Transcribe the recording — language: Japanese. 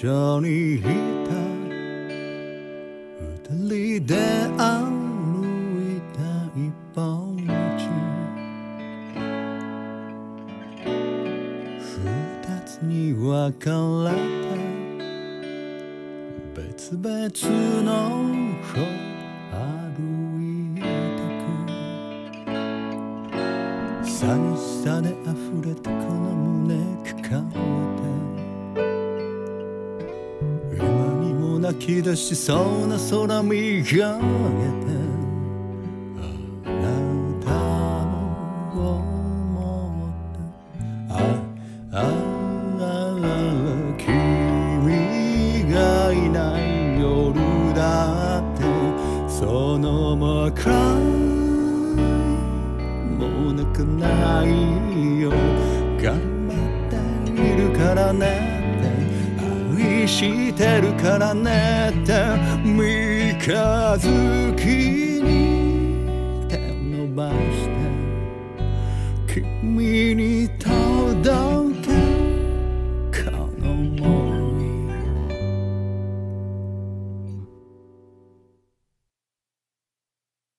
緒にいた二人で歩いた一本道二つに分かれて別々の歩歩いてく寂しさで溢れたこの胸抱えて今にも泣き出しそうな空見上げてあなたも思った君がいない夜だってそのまま暗いもう泣かないよ頑張っているからね愛してるからねって三日月